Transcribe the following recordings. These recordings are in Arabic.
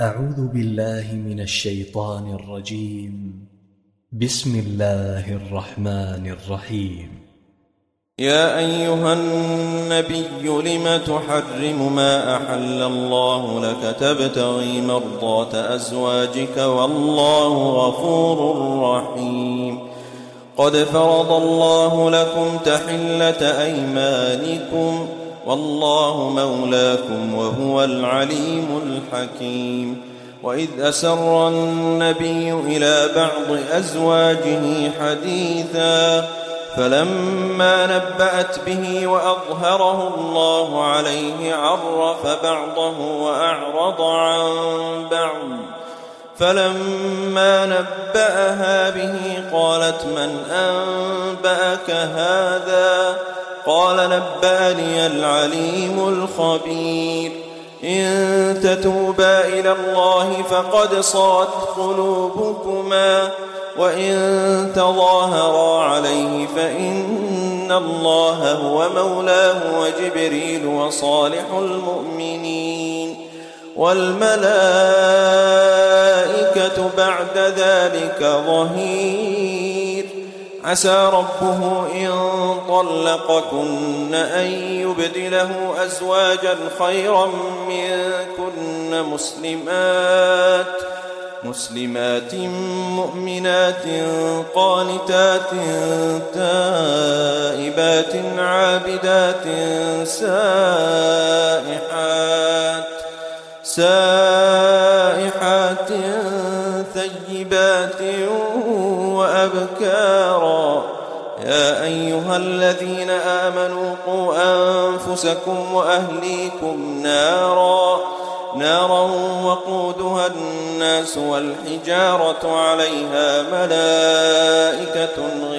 أعوذ بالله من الشيطان الرجيم. بسم الله الرحمن الرحيم. يا أيها النبي لم تحرم ما أحل الله لك تبتغي مرضات أزواجك والله غفور رحيم. قد فرض الله لكم تحلة أيمانكم والله مولاكم وهو العليم الحكيم. وإذ أسر النبي إلى بعض أزواجه حديثا فلما نبأت به وأظهره الله عليه عرف بعضه وأعرض عن بعض. فلما نبأها به قالت من أنبأك هذا؟ قال نبأني العليم الخبير. إن تتوبا إلى الله فقد صغت قلوبكما وإن تظاهرا عليه فإن الله هو مولاه وجبريل وصالح المؤمنين والملائكة بعد ذلك ظهير. عسى ربه إن طلقكن أن يبدله أزواجا خيرا منكن مسلمات مؤمنات قانتات تائبات عابدات سائحات ثيبات وأبكارا. يا أيها الذين آمنوا قوا أنفسكم وأهليكم نارا وقودها الناس والحجارة عليها ملائكة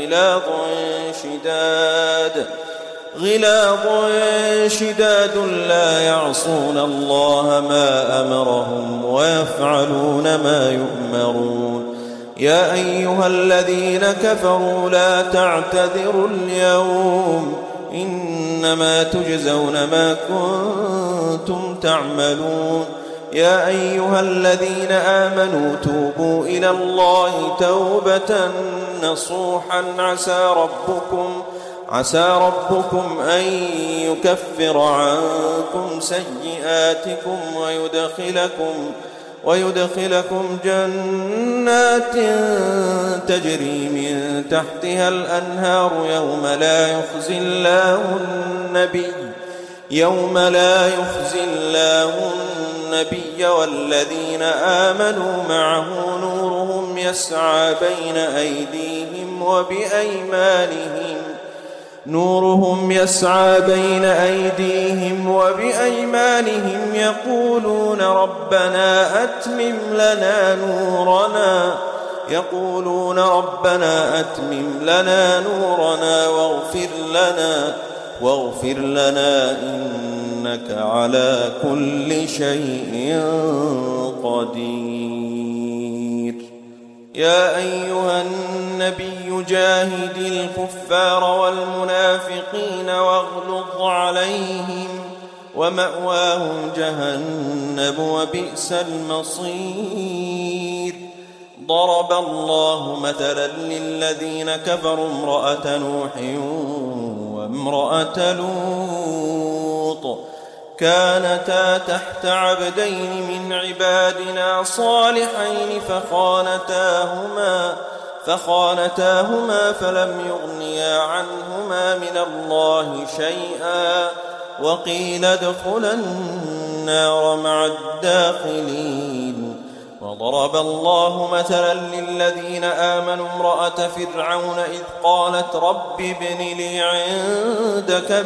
غلاظ شداد لا يعصون الله ما أمرهم ويفعلون ما يؤمرون. يا أيها الذين كفروا لا تعتذروا اليوم إنما تجزون ما كنتم تعملون. يا أيها الذين آمنوا توبوا إلى الله توبة نصوحا عسى ربكم أن يكفر عنكم سيئاتكم ويدخلكم جنات تجري من تحتها الأنهار يوم لا يخزي الله النبي والذين آمنوا معه نورهم يسعى بين أيديهم وبأيمانهم يقولون ربنا أتمم لنا نورنا واغفر لنا إنك على كل شيء قدير. يا أيها النبي جاهد الكفار والمنافقين واغلظ عليهم ومأواهم جهنم وبئس المصير. ضرب الله مثلا للذين كفروا امرأة نوح وامرأة لوط كانتا تحت عبدين من عبادنا صالحين فخانتاهما فلم يغنيا عنهما من الله شيئا وقيل ادخلا النار مع الداخلين. وضرب الله مثلا للذين آمنوا امرأة فرعون إذ قالت رب ابن لي عندك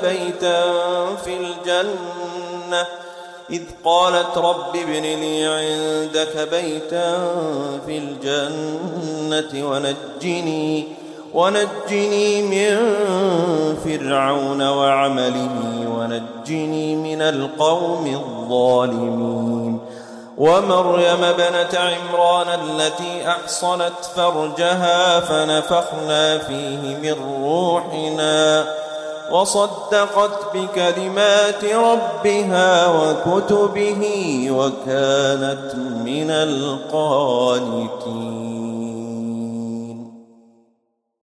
بيتا في الجنة ونجني من فرعون وعمله ونجني من القوم الظالمين. ومريم ابنة عمران التي أحصنت فرجها فنفخنا فيه من روحنا وصدقت بكلمات ربها وكتبه وكانت من القانتين.